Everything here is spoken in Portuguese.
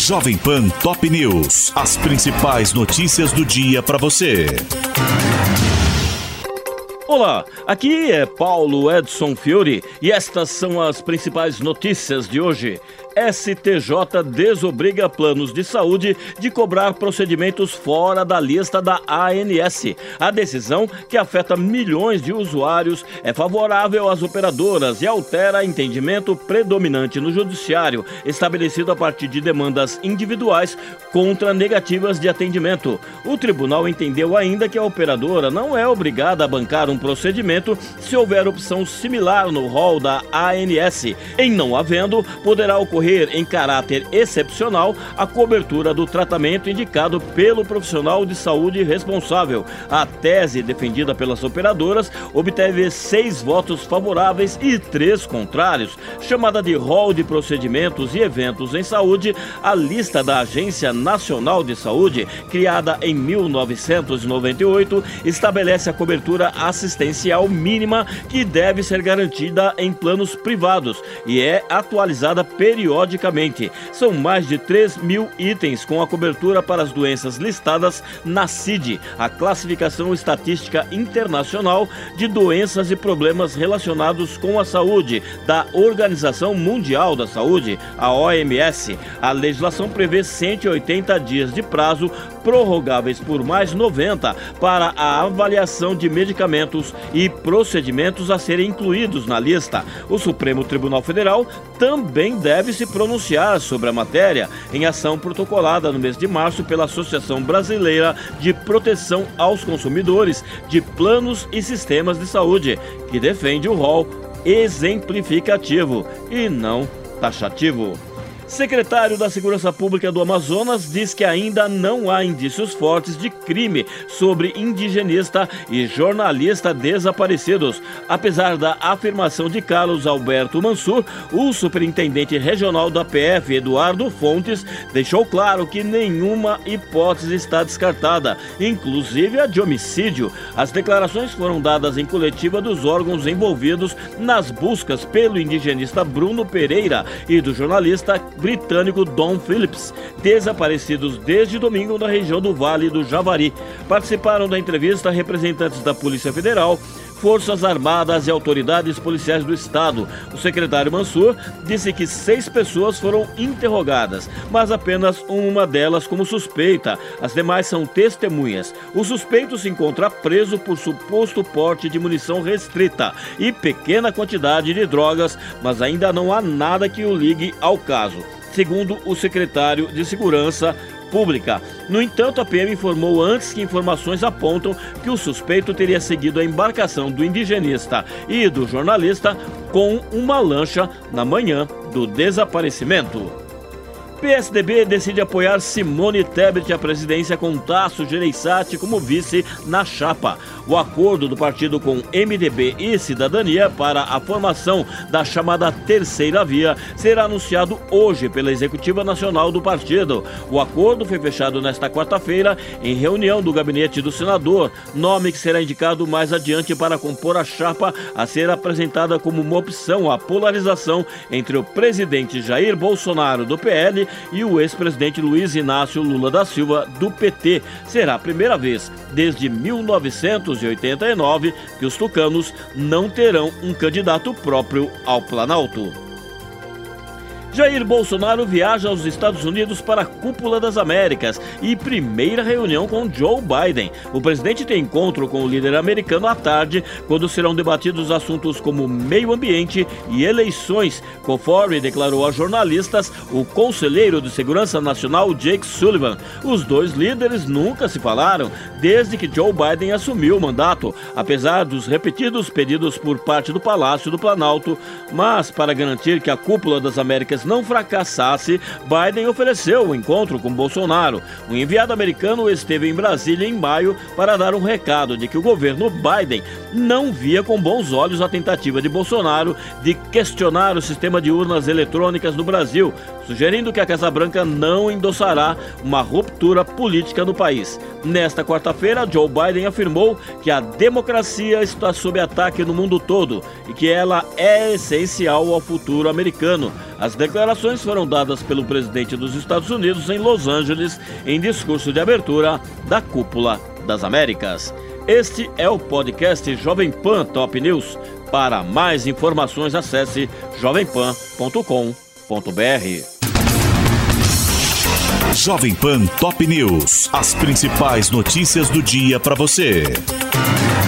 Jovem Pan Top News. As principais notícias do dia para você. Olá, aqui é Paulo Edson Fiore e estas são as principais notícias de hoje. STJ desobriga planos de saúde de cobrar procedimentos fora da lista da ANS. A decisão, que afeta milhões de usuários, é favorável às operadoras e altera entendimento predominante no judiciário, estabelecido a partir de demandas individuais contra negativas de atendimento. O tribunal entendeu ainda que a operadora não é obrigada a bancar um procedimento se houver opção similar no rol da ANS. Em não havendo, poderá ocorrer em caráter excepcional a cobertura do tratamento indicado pelo profissional de saúde responsável. A tese defendida pelas operadoras obteve 6 votos favoráveis e 3 contrários. Chamada de rol de procedimentos e eventos em saúde, a lista da Agência Nacional de Saúde, criada em 1998, estabelece a cobertura assistencial mínima que deve ser garantida em planos privados e é atualizada periodicamente. São mais de 3 mil itens com a cobertura para as doenças listadas na CID, a Classificação Estatística Internacional de Doenças e Problemas Relacionados com a Saúde, da Organização Mundial da Saúde, a OMS. A legislação prevê 180 dias de prazo, prorrogáveis por mais 90, para a avaliação de medicamentos e procedimentos a serem incluídos na lista. O Supremo Tribunal Federal também deve se pronunciar sobre a matéria em ação protocolada no mês de março pela Associação Brasileira de Proteção aos Consumidores de Planos e Sistemas de Saúde, que defende o rol exemplificativo e não taxativo. Secretário da Segurança Pública do Amazonas diz que ainda não há indícios fortes de crime sobre indigenista e jornalista desaparecidos. Apesar da afirmação de Carlos Alberto Mansur, o superintendente regional da PF, Eduardo Fontes, deixou claro que nenhuma hipótese está descartada, inclusive a de homicídio. As declarações foram dadas em coletiva dos órgãos envolvidos nas buscas pelo indigenista Bruno Pereira e do jornalista britânico Dom Phillips, desaparecidos desde domingo na região do Vale do Javari. Participaram da entrevista representantes da Polícia Federal, Forças Armadas e autoridades policiais do estado. O secretário Mansur disse que 6 pessoas foram interrogadas, mas apenas uma delas como suspeita. As demais são testemunhas. O suspeito se encontra preso por suposto porte de munição restrita e pequena quantidade de drogas, mas ainda não há nada que o ligue ao caso, segundo o secretário de Segurança Pública. No entanto, a PM informou antes que informações apontam que o suspeito teria seguido a embarcação do indigenista e do jornalista com uma lancha na manhã do desaparecimento. PSDB decide apoiar Simone Tebet à presidência com Tasso Gereissati como vice na chapa. O acordo do partido com MDB e Cidadania para a formação da chamada Terceira Via será anunciado hoje pela Executiva Nacional do partido. O acordo foi fechado nesta quarta-feira em reunião do gabinete do senador, nome que será indicado mais adiante para compor a chapa a ser apresentada como uma opção à polarização entre o presidente Jair Bolsonaro do PL e o ex-presidente Luiz Inácio Lula da Silva do PT. Será a primeira vez desde 1989 que os tucanos não terão um candidato próprio ao Planalto. Jair Bolsonaro viaja aos Estados Unidos para a Cúpula das Américas e primeira reunião com Joe Biden. O presidente tem encontro com o líder americano à tarde, quando serão debatidos assuntos como meio ambiente e eleições, conforme declarou a jornalistas o conselheiro de Segurança Nacional Jake Sullivan. Os dois líderes nunca se falaram desde que Joe Biden assumiu o mandato, apesar dos repetidos pedidos por parte do Palácio do Planalto. Mas, para garantir que a Cúpula das Américas não fracassasse, Biden ofereceu o encontro com Bolsonaro. O enviado americano esteve em Brasília em maio para dar um recado de que o governo Biden não via com bons olhos a tentativa de Bolsonaro de questionar o sistema de urnas eletrônicas no Brasil, sugerindo que a Casa Branca não endossará uma ruptura política no país. Nesta quarta-feira, Joe Biden afirmou que a democracia está sob ataque no mundo todo e que ela é essencial ao futuro americano. As declarações foram dadas pelo presidente dos Estados Unidos em Los Angeles em discurso de abertura da Cúpula das Américas. Este é o podcast Jovem Pan Top News. Para mais informações, acesse jovempan.com.br. Jovem Pan Top News. As principais notícias do dia para você.